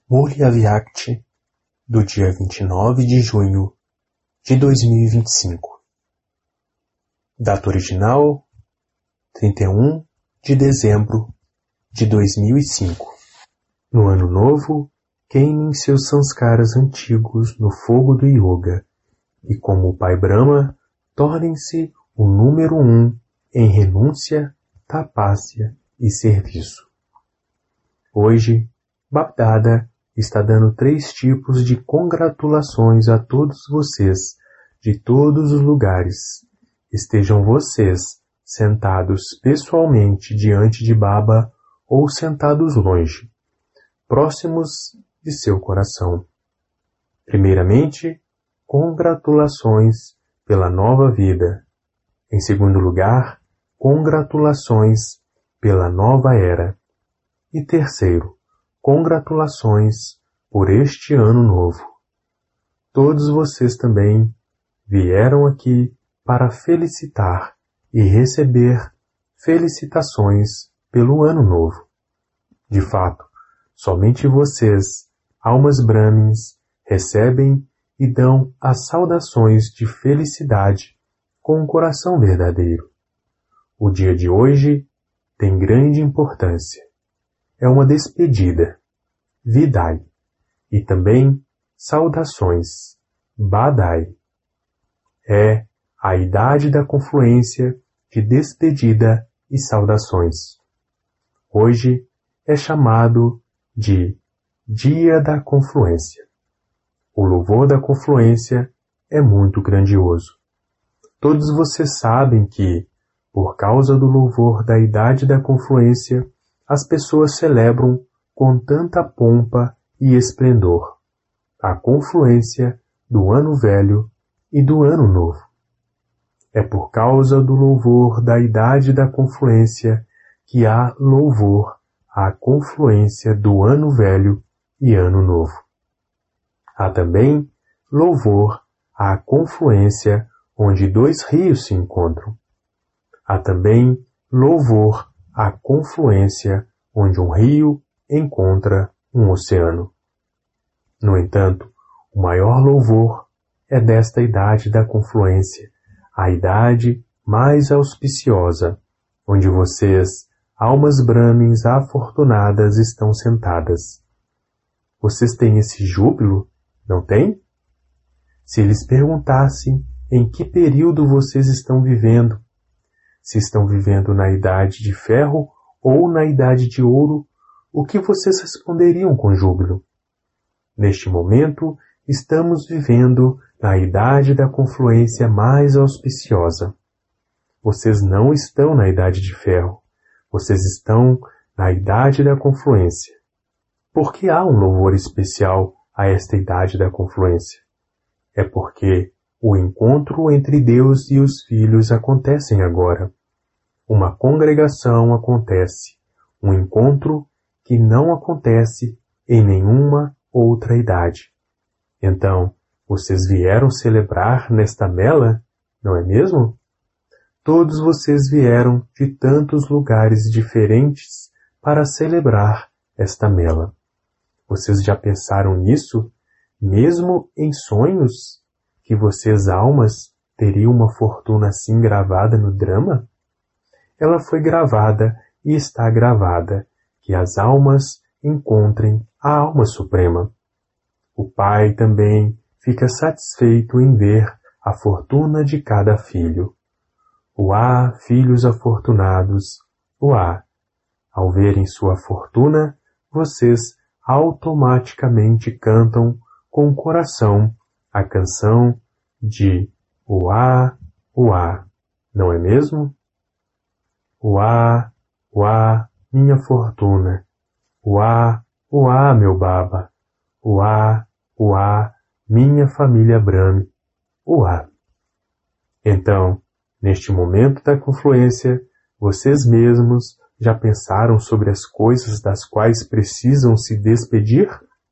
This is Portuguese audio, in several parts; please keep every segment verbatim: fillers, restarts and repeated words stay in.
Murlia Vyakti, do dia vinte e nove de junho de dois mil e vinte e cinco. Data original, trinta e um de dezembro de dois mil e cinco. No ano novo, queimem seus sanskaras antigos no fogo do yoga e, como o Pai Brahma, tornem-se o número um em renúncia, tapácia e serviço. Hoje, Bapdada está dando três tipos de congratulações a todos vocês, de todos os lugares. Estejam vocês sentados pessoalmente diante de Baba ou sentados longe, próximos de seu coração. Primeiramente, congratulações pela nova vida. Em segundo lugar, congratulações pela nova era. E terceiro, congratulações por este ano novo. Todos vocês também vieram aqui para felicitar e receber felicitações pelo ano novo. De fato, somente vocês, almas brahmins, recebem e dão as saudações de felicidade com o coração verdadeiro. O dia de hoje tem grande importância. É uma despedida, Vidai, e também saudações, Badai. É a idade da confluência de despedida e saudações. Hoje é chamado de Dia da Confluência. O louvor da confluência é muito grandioso. Todos vocês sabem que, por causa do louvor da idade da confluência, as pessoas celebram com tanta pompa e esplendor a confluência do ano velho e do ano novo. É por causa do louvor da idade da confluência que há louvor à confluência do ano velho e ano novo. Há também louvor à confluência onde dois rios se encontram. Há também louvor à confluência onde um rio encontra um oceano. No entanto, o maior louvor é desta idade da confluência, a idade mais auspiciosa, onde vocês, almas brahmins afortunadas, estão sentadas. Vocês têm esse júbilo, não têm? Se lhes perguntassem em que período vocês estão vivendo, se estão vivendo na idade de ferro ou na idade de ouro, o que vocês responderiam com júbilo? Neste momento, estamos vivendo na idade da confluência mais auspiciosa. Vocês não estão na idade de ferro, vocês estão na idade da confluência. Por que há um louvor especial a esta idade da confluência? É porque o encontro entre Deus e os filhos acontecem agora. Uma congregação acontece, um encontro que não acontece em nenhuma outra idade. Então, vocês vieram celebrar nesta mela, não é mesmo? Todos vocês vieram de tantos lugares diferentes para celebrar esta mela. Vocês já pensaram nisso, mesmo em sonhos, que vocês, almas, teriam uma fortuna assim gravada no drama? Ela foi gravada e está gravada, que as almas encontrem a alma suprema. O pai também fica satisfeito em ver a fortuna de cada filho. Uá, filhos afortunados, uá! Ao verem sua fortuna, vocês automaticamente cantam com o coração a canção de Uá, uá, não é mesmo? Uá, uá, minha fortuna. Uá, uá, meu baba. Uá, uá, minha família Brahmi. Uá. Então, neste momento da confluência, vocês mesmos já pensaram sobre as coisas das quais precisam se despedir?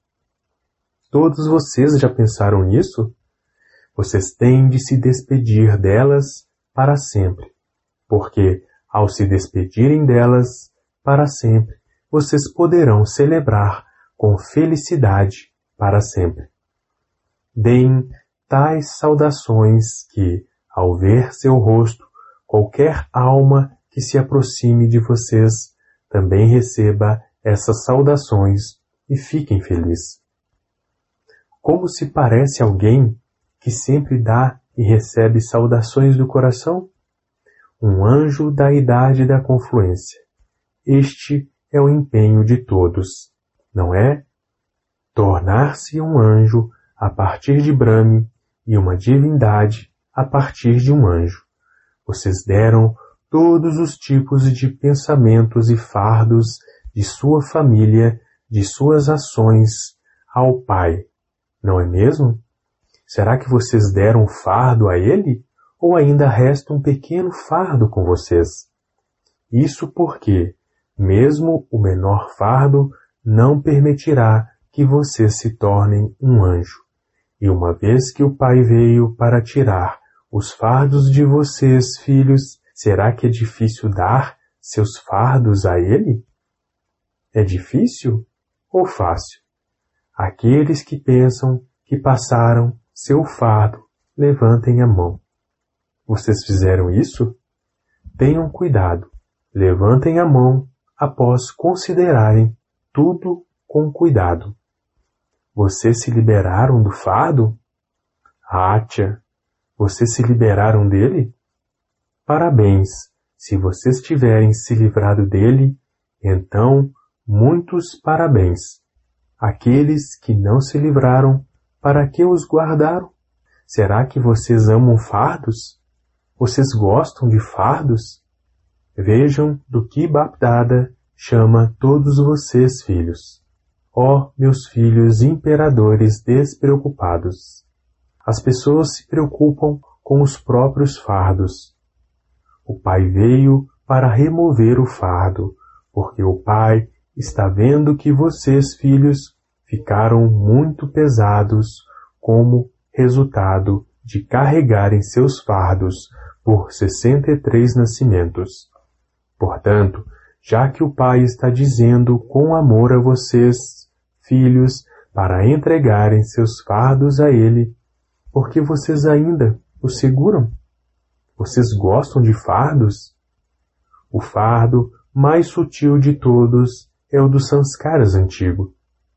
Todos vocês já pensaram nisso? Vocês têm de se despedir delas para sempre, porque, ao se despedirem delas para sempre, vocês poderão celebrar com felicidade para sempre. Deem tais saudações que, ao ver seu rosto, qualquer alma que se aproxime de vocês também receba essas saudações e fiquem felizes. Como se parece alguém que sempre dá e recebe saudações do coração? Um anjo da idade da confluência. Este é o empenho de todos, não é? Tornar-se um anjo a partir de Brahme e uma divindade a partir de um anjo. Vocês deram todos os tipos de pensamentos e fardos de sua família, de suas ações, ao Pai, não é mesmo? Será que vocês deram um fardo a Ele? Ou ainda resta um pequeno fardo com vocês? Isso porque, mesmo o menor fardo, não permitirá que vocês se tornem um anjo. E uma vez que o Pai veio para tirar os fardos de vocês, filhos, será que é difícil dar seus fardos a Ele? É difícil ou fácil? Aqueles que pensam que passaram seu fardo, levantem a mão. Vocês fizeram isso? Tenham cuidado. Levantem a mão após considerarem tudo com cuidado. Vocês se liberaram do fardo? Atya, vocês se liberaram dele? Parabéns! Se vocês tiverem se livrado dele, então, muitos parabéns. Aqueles que não se livraram, para que os guardaram? Será que vocês amam fardos? Vocês gostam de fardos? Vejam do que Bapdada chama todos vocês filhos. Ó, meus filhos imperadores despreocupados! As pessoas se preocupam com os próprios fardos. O Pai veio para remover o fardo, porque o Pai está vendo que vocês, filhos, ficaram muito pesados como resultado de carregarem seus fardos por sessenta e três nascimentos. Portanto, já que o Pai está dizendo com amor a vocês, filhos, para entregarem seus fardos a Ele, porque vocês ainda os seguram? Vocês gostam de fardos? O fardo mais sutil de todos é o dos sanskaras antigo.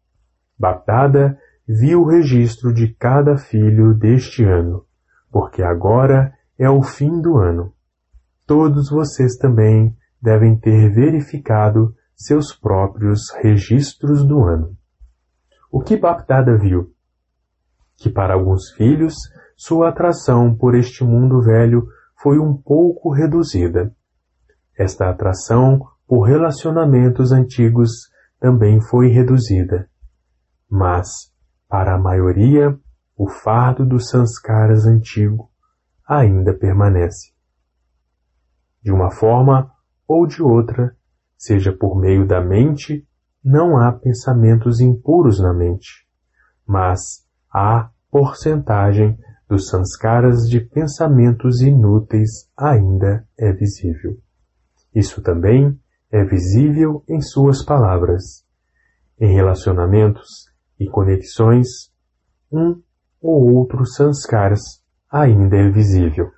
Bapdada viu o registro de cada filho deste ano, porque agora é o fim do ano. Todos vocês também devem ter verificado seus próprios registros do ano. O que Bapdada viu? Que para alguns filhos, sua atração por este mundo velho foi um pouco reduzida. Esta atração por relacionamentos antigos também foi reduzida. Mas, para a maioria, o fardo dos sanskaras antigo ainda permanece. De uma forma ou de outra, seja por meio da mente, não há pensamentos impuros na mente, mas há porcentagem dos sanskaras de pensamentos inúteis ainda é visível. Isso também é visível em suas palavras. Em relacionamentos e conexões, um ou outro sanskaras ainda é visível.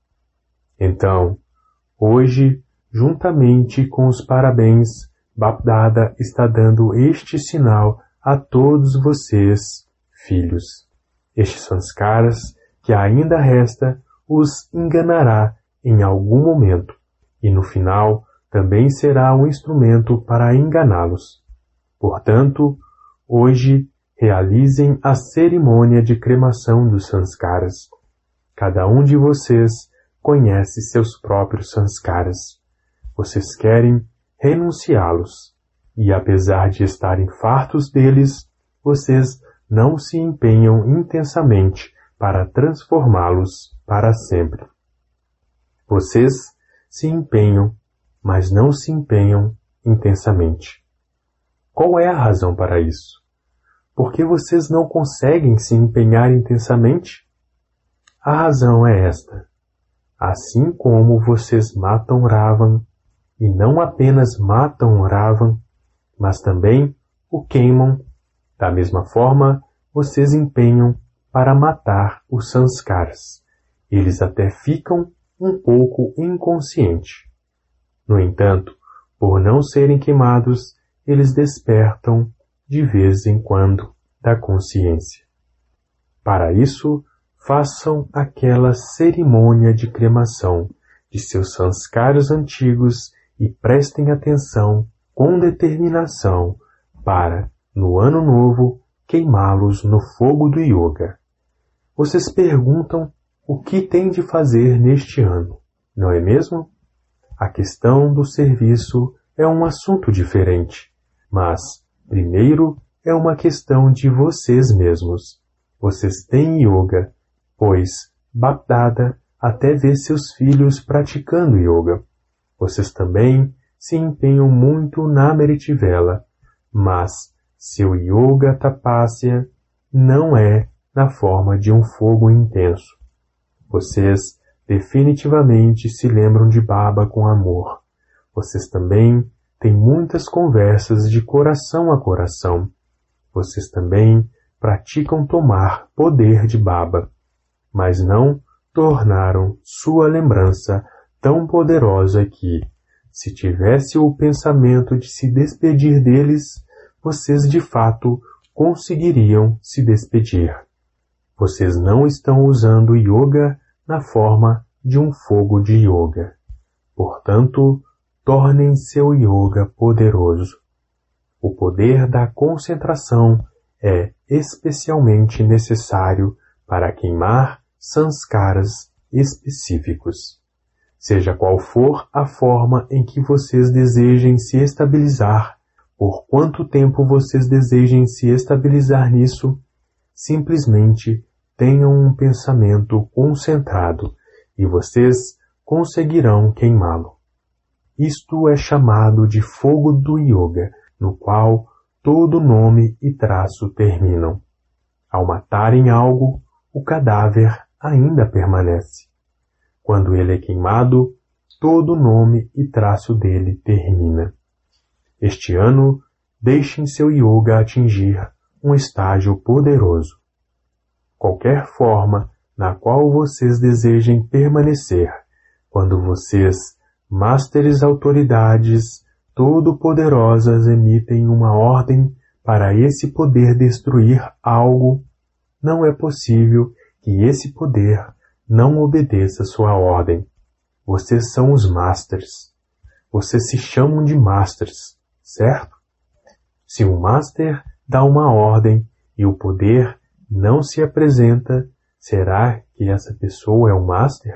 Então, hoje, juntamente com os parabéns, Bapdada está dando este sinal a todos vocês, filhos. Estes sanskaras que ainda resta os enganará em algum momento, e no final também será um instrumento para enganá-los. Portanto, hoje realizem a cerimônia de cremação dos sanskaras. Cada um de vocês conhece seus próprios sanskaras. Vocês querem renunciá-los, e apesar de estarem fartos deles, vocês não se empenham intensamente para transformá-los para sempre. Vocês se empenham, mas não se empenham intensamente. Qual é a razão para isso? Por que vocês não conseguem se empenhar intensamente? A razão é esta. Assim como vocês matam Ravan, e não apenas matam Ravan, mas também o queimam Da mesma forma, vocês empenham para matar os sanskars. Eles até ficam um pouco inconscientes. No entanto, por não serem queimados, eles despertam de vez em quando da consciência. Para isso, façam aquela cerimônia de cremação de seus sanskaras antigos e prestem atenção com determinação para, no ano novo, queimá-los no fogo do yoga. Vocês perguntam o que tem de fazer neste ano, não é mesmo? A questão do serviço é um assunto diferente, mas, primeiro, é uma questão de vocês mesmos. Vocês têm yoga, pois Bapdada até vê seus filhos praticando yoga. Vocês também se empenham muito na Meritivela, mas seu yoga tapasya não é na forma de um fogo intenso. Vocês definitivamente se lembram de Baba com amor. Vocês também têm muitas conversas de coração a coração. Vocês também praticam tomar poder de Baba, mas não tornaram sua lembrança tão poderosa que, se tivesse o pensamento de se despedir deles, vocês de fato conseguiriam se despedir. Vocês não estão usando yoga na forma de um fogo de yoga. Portanto, tornem seu yoga poderoso. O poder da concentração é especialmente necessário para queimar sanskaras específicos. Seja qual for a forma em que vocês desejem se estabilizar, por quanto tempo vocês desejem se estabilizar nisso, simplesmente tenham um pensamento concentrado e vocês conseguirão queimá-lo. Isto é chamado de fogo do yoga, no qual todo nome e traço terminam. Ao matarem algo, o cadáver ainda permanece. Quando ele é queimado, todo nome e traço dele termina. Este ano, deixem seu yoga atingir um estágio poderoso. Qualquer forma na qual vocês desejem permanecer, quando vocês, Masters autoridades todo-poderosas, emitem uma ordem para esse poder destruir algo, não é possível que esse poder não obedeça sua ordem. Vocês são os Masters. Vocês se chamam de Masters, certo? Se um Master dá uma ordem e o poder não se apresenta, será que essa pessoa é um Master?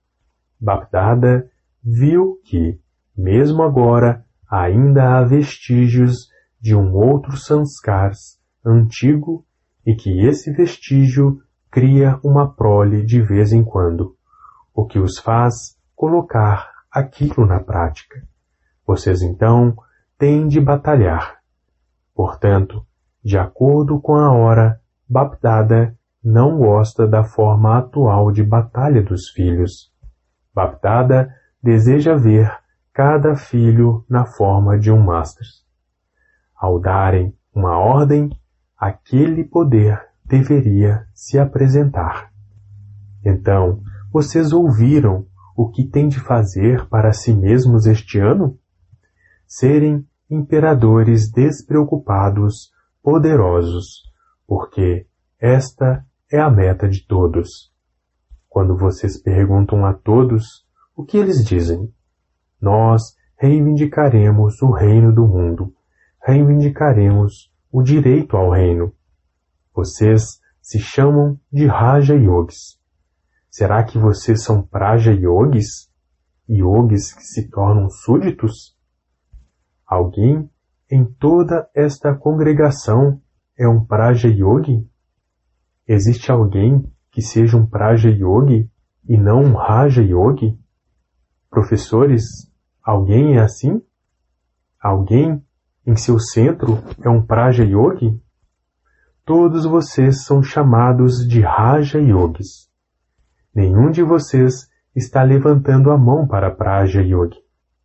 Bapdada viu que, mesmo agora, ainda há vestígios de um outro sanskars antigo e que esse vestígio cria uma prole de vez em quando, o que os faz colocar aquilo na prática. Vocês então têm de batalhar. Portanto, de acordo com a hora, Bapdada não gosta da forma atual de batalha dos filhos. Bapdada deseja ver cada filho na forma de um Master. Ao darem uma ordem, aquele poder deveria se apresentar. Então, vocês ouviram o que têm de fazer para si mesmos este ano? Serem imperadores despreocupados, poderosos, porque esta é a meta de todos. Quando vocês perguntam a todos, o que eles dizem? Nós reivindicaremos o reino do mundo, reivindicaremos o direito ao reino. Vocês se chamam de Raja Yogis. Será que vocês são Praja Yogis? Yogis que se tornam súditos? Alguém em toda esta congregação é um Praja Yogi? Existe alguém que seja um Praja Yogi e não um Raja Yogi? Professores, alguém é assim? Alguém em seu centro é um Praja Yogi? Todos vocês são chamados de Raja Yogis. Nenhum de vocês está levantando a mão para Praja Yogi.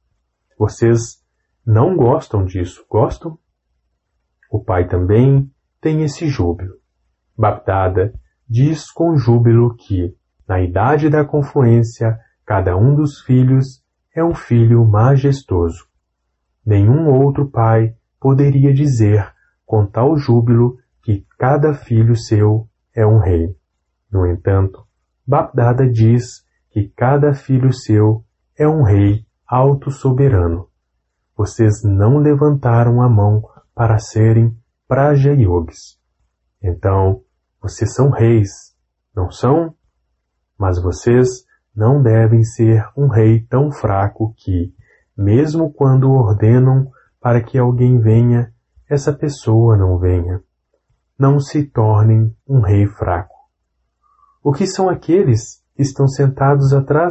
Vocês não gostam disso, gostam? O pai também tem esse júbilo. Bapdada diz com júbilo que, na idade da confluência, cada um dos filhos é um filho majestoso. Nenhum outro pai poderia dizer com tal júbilo que cada filho seu é um rei. No entanto, Bapdada diz que cada filho seu é um rei auto-soberano. Vocês não levantaram a mão para serem Praja Yogis. Então, vocês são reis, não são? Mas vocês não devem ser um rei tão fraco que, mesmo quando ordenam para que alguém venha, essa pessoa não venha. Não se tornem um rei fraco. O que são aqueles que estão sentados atrás?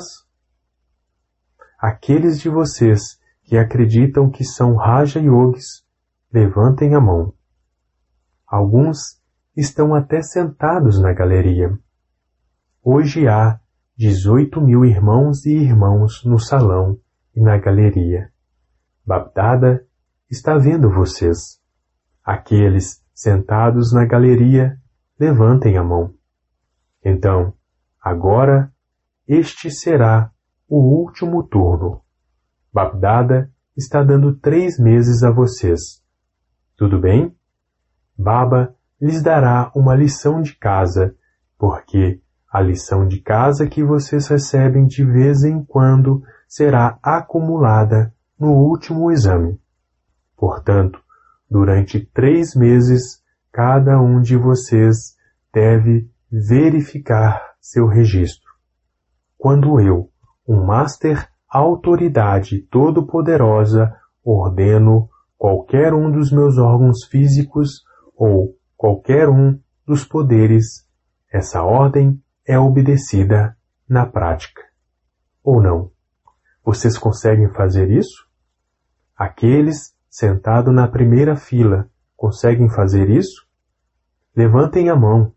Aqueles de vocês que acreditam que são Raja Yogis, levantem a mão. Alguns estão até sentados na galeria. Hoje há dezoito mil irmãos e irmãos no salão e na galeria. Bapdada está vendo vocês. Aqueles sentados na galeria, levantem a mão. Então, agora, este será o último turno. Bapdada está dando três meses a vocês. Tudo bem? Baba lhes dará uma lição de casa, porque a lição de casa que vocês recebem de vez em quando será acumulada no último exame. Portanto, durante três meses, cada um de vocês deve verificar seu registro. Quando eu, um Master Autoridade Todo-Poderosa, ordeno qualquer um dos meus órgãos físicos ou qualquer um dos poderes, essa ordem é obedecida na prática. Ou não? Vocês conseguem fazer isso? Aqueles sentados na primeira fila conseguem fazer isso? Levantem a mão.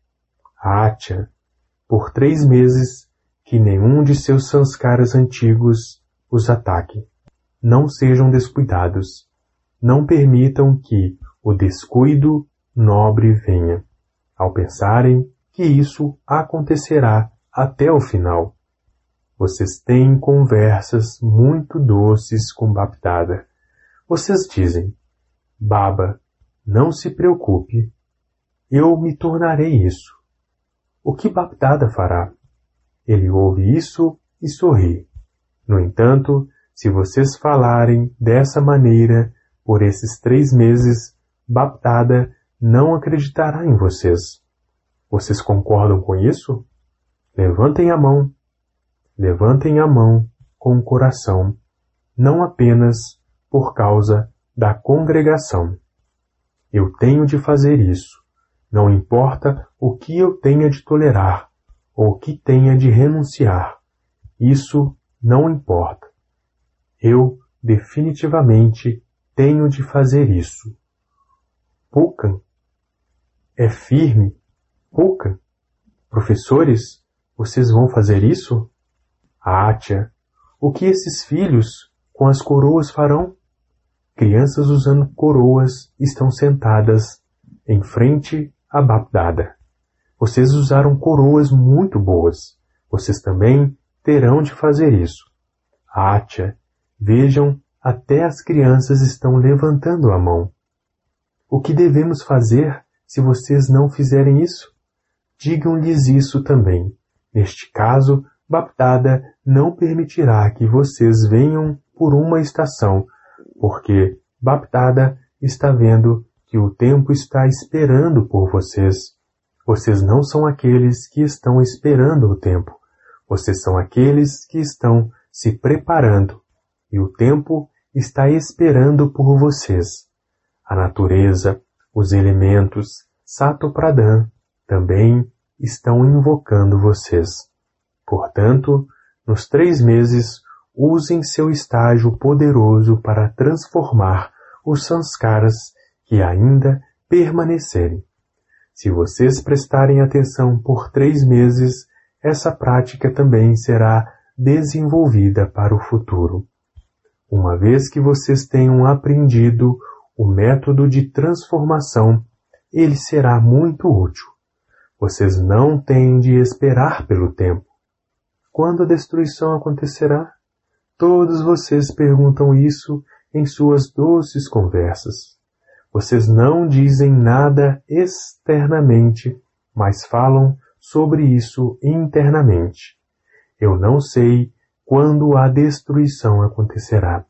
Atya, por três meses, que nenhum de seus sanskaras antigos os ataque. Não sejam descuidados. Não permitam que o descuido nobre venha, ao pensarem que isso acontecerá até o final. Vocês têm conversas muito doces com Bapdada. Vocês dizem, Baba, não se preocupe, eu me tornarei isso. O que Bapdada fará? Ele ouve isso e sorri. No entanto, se vocês falarem dessa maneira por esses três meses, Bapdada não acreditará em vocês. Vocês concordam com isso? Levantem a mão. Levantem a mão com o coração, não apenas por causa da congregação. Eu tenho de fazer isso. Não importa o que eu tenha de tolerar ou o que tenha de renunciar. Isso não importa. Eu definitivamente tenho de fazer isso. Pukan é firme. Pukan, professores, vocês vão fazer isso? Atya, o que esses filhos com as coroas farão? Crianças usando coroas estão sentadas em frente a Bapdada. Vocês usaram coroas muito boas. Vocês também terão de fazer isso. Atya, vejam, até as crianças estão levantando a mão. O que devemos fazer se vocês não fizerem isso? Digam-lhes isso também. Neste caso, Bapdada não permitirá que vocês venham por uma estação, porque Bapdada está vendo que o tempo está esperando por vocês. Vocês não são aqueles que estão esperando o tempo. Vocês são aqueles que estão se preparando, e o tempo está esperando por vocês. A natureza, os elementos, Sato Pradhan, também estão invocando vocês. Portanto, nos três meses, usem seu estágio poderoso para transformar os sanskaras que ainda permanecerem. Se vocês prestarem atenção por três meses, essa prática também será desenvolvida para o futuro. Uma vez que vocês tenham aprendido o método de transformação, ele será muito útil. Vocês não têm de esperar pelo tempo. Quando a destruição acontecerá? Todos vocês perguntam isso em suas doces conversas. Vocês não dizem nada externamente, mas falam sobre isso internamente. Eu não sei quando a destruição acontecerá.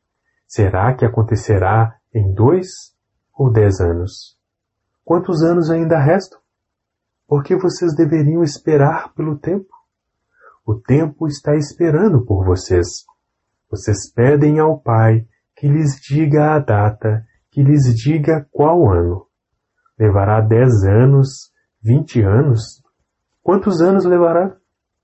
Será que acontecerá em dois ou dez anos? Quantos anos ainda restam? Por que vocês deveriam esperar pelo tempo? O tempo está esperando por vocês. Vocês pedem ao Pai que lhes diga a data, que lhes diga qual ano. Levará dez anos, vinte anos? Quantos anos levará?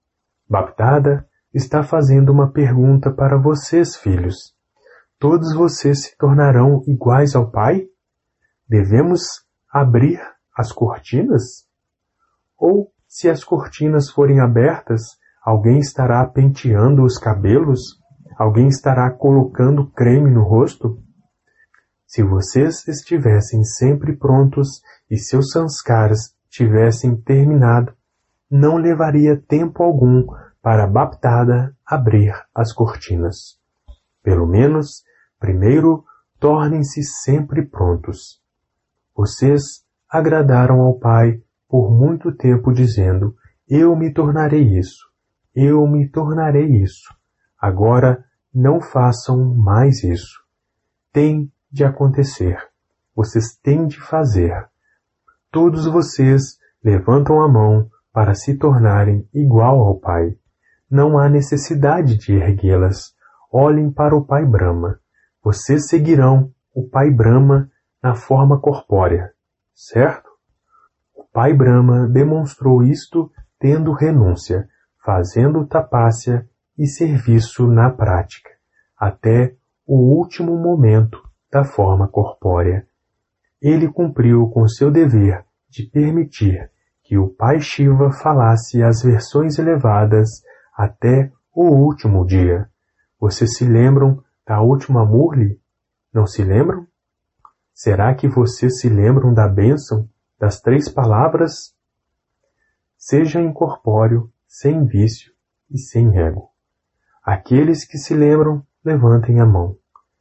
Bapdada está fazendo uma pergunta para vocês, filhos. Todos vocês se tornarão iguais ao Pai? Devemos abrir as cortinas? Ou, se as cortinas forem abertas, alguém estará penteando os cabelos? Alguém estará colocando creme no rosto? Se vocês estivessem sempre prontos e seus sanskaras tivessem terminado, não levaria tempo algum para Bapdada abrir as cortinas. Pelo menos, primeiro, tornem-se sempre prontos. Vocês agradaram ao Pai por muito tempo dizendo, eu me tornarei isso, eu me tornarei isso. Agora, não façam mais isso. Tem de acontecer. Vocês têm de fazer. Todos vocês levantam a mão para se tornarem igual ao Pai. Não há necessidade de erguê-las. Olhem para o Pai Brahma. Vocês seguirão o Pai Brahma na forma corpórea, certo? O Pai Brahma demonstrou isto tendo renúncia, fazendo tapasya e serviço na prática, até o último momento da forma corpórea. Ele cumpriu com seu dever de permitir que o Pai Shiva falasse as versões elevadas até o último dia. Vocês se lembram da última Murli? Não se lembram? Será que vocês se lembram da bênção das três palavras? Seja incorpóreo, sem vício e sem ego. Aqueles que se lembram, levantem a mão.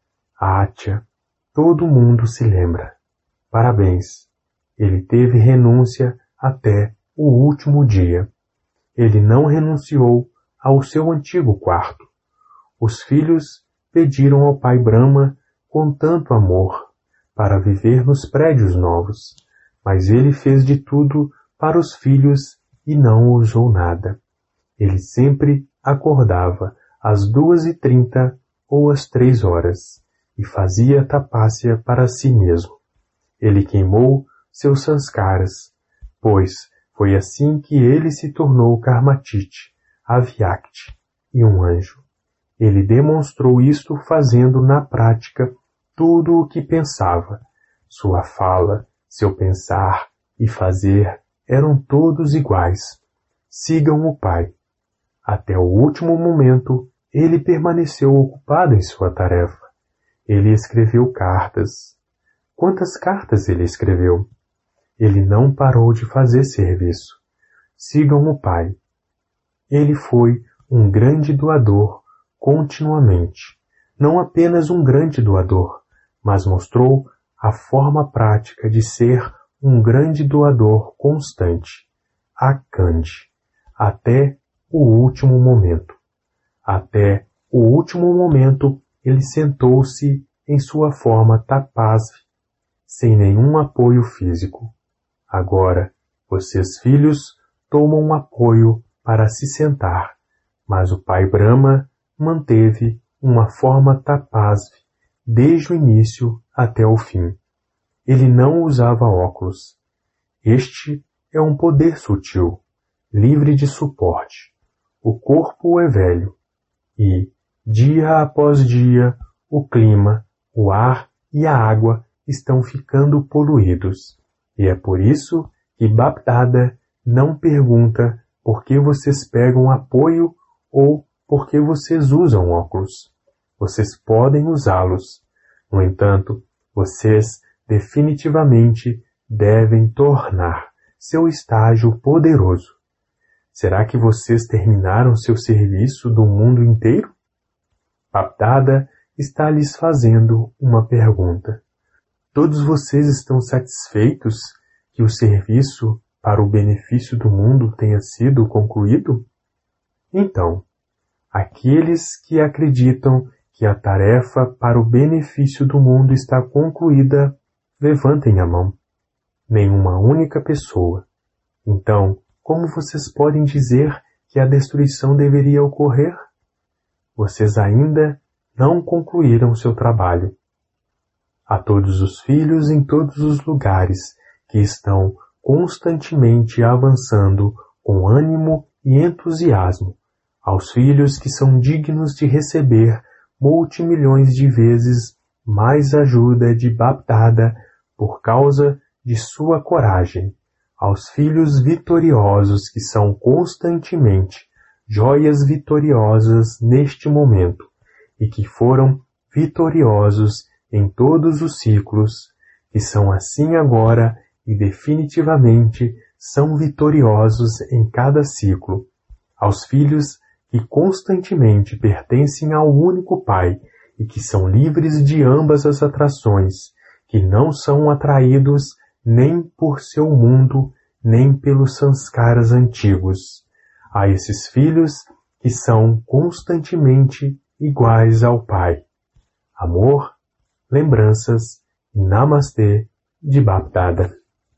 Atya, todo mundo se lembra. Parabéns. Ele teve renúncia até o último dia. Ele não renunciou ao seu antigo quarto. Os filhos pediram ao Pai Brahma com tanto amor para viver nos prédios novos, mas ele fez de tudo para os filhos e não usou nada. Ele sempre acordava às duas e trinta ou às três horas e fazia tapasya para si mesmo. Ele queimou seus sanskaras, pois foi assim que ele se tornou Karmatite, Avyakti e um anjo. Ele demonstrou isto fazendo na prática tudo o que pensava. Sua fala, seu pensar e fazer eram todos iguais. Sigam o Pai. Até o último momento, ele permaneceu ocupado em sua tarefa. Ele escreveu cartas. Quantas cartas ele escreveu? Ele não parou de fazer serviço. Sigam o Pai. Ele foi um grande doador continuamente. Não apenas um grande doador, mas mostrou a forma prática de ser um grande doador constante, Akandi, até o último momento. Até o último momento ele sentou-se em sua forma tapasvi, sem nenhum apoio físico. Agora, vocês filhos tomam um apoio para se sentar, mas o Pai Brahma manteve uma forma tapasvi desde o início até o fim. Ele não usava óculos. Este é um poder sutil, livre de suporte. O corpo é velho e, dia após dia, o clima, o ar e a água estão ficando poluídos. E é por isso que Bapdada não pergunta por que vocês pegam apoio ou por que vocês usam óculos. Vocês podem usá-los. No entanto, vocês definitivamente devem tornar seu estágio poderoso. Será que vocês terminaram seu serviço do mundo inteiro? Bapdada está lhes fazendo uma pergunta. Todos vocês estão satisfeitos que o serviço para o benefício do mundo tenha sido concluído? Então, aqueles que acreditam que a tarefa para o benefício do mundo está concluída, levantem a mão. Nenhuma única pessoa. Então, como vocês podem dizer que a destruição deveria ocorrer? Vocês ainda não concluíram seu trabalho. A todos os filhos em todos os lugares que estão constantemente avançando com ânimo e entusiasmo, aos filhos que são dignos de receber multimilhões de vezes mais ajuda de Bapdada por causa de sua coragem, aos filhos vitoriosos que são constantemente joias vitoriosas neste momento e que foram vitoriosos em todos os ciclos, que são assim agora e definitivamente são vitoriosos em cada ciclo, aos filhos que constantemente pertencem ao único Pai e que são livres de ambas as atrações, que não são atraídos nem por seu mundo, nem pelos sanskaras antigos, a esses filhos que são constantemente iguais ao Pai. Amor, lembranças, Namastê de Bapdada.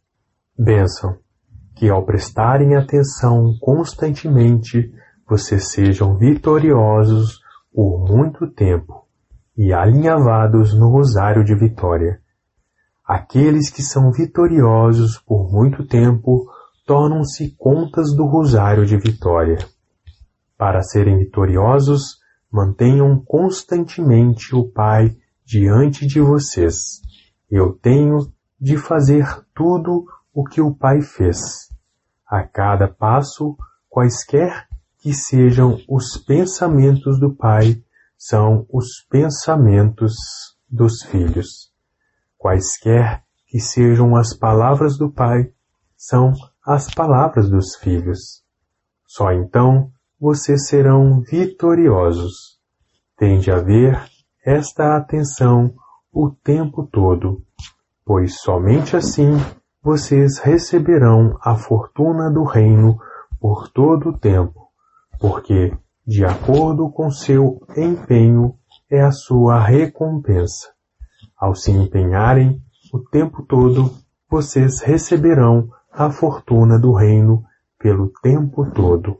Bênção, que ao prestarem atenção constantemente, vocês sejam vitoriosos por muito tempo e alinhavados no rosário de vitória. Aqueles que são vitoriosos por muito tempo tornam-se contas do rosário de vitória. Para serem vitoriosos, mantenham constantemente o Pai diante de vocês. Eu tenho de fazer tudo o que o Pai fez. A cada passo, quaisquer que sejam os pensamentos do Pai, são os pensamentos dos filhos. Quaisquer que sejam as palavras do Pai, são as palavras dos filhos. Só então vocês serão vitoriosos. Tem de haver esta atenção o tempo todo, pois somente assim vocês receberão a fortuna do reino por todo o tempo, porque, de acordo com seu empenho, é a sua recompensa. Ao se empenharem o tempo todo, vocês receberão a fortuna do reino pelo tempo todo.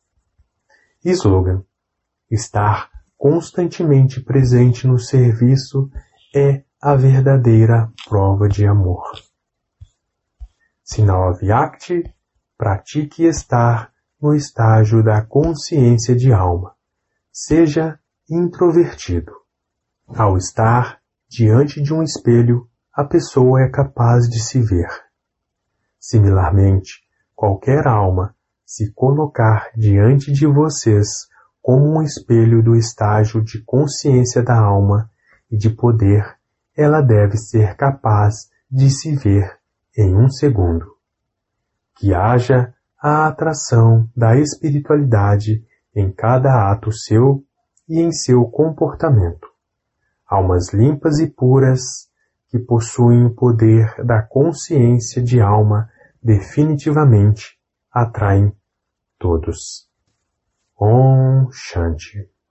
Slogan: estar constantemente presente no serviço é a verdadeira prova de amor. Sinal Avyakti: pratique estar no estágio da consciência de alma. Seja introvertido. Ao estar diante de um espelho, a pessoa é capaz de se ver. Similarmente, qualquer alma, se colocar diante de vocês como um espelho do estágio de consciência da alma e de poder, ela deve ser capaz de se ver em um segundo. Que haja a atração da espiritualidade em cada ato seu e em seu comportamento. Almas limpas e puras, que possuem o poder da consciência de alma, definitivamente atraem todos. Om Shanti.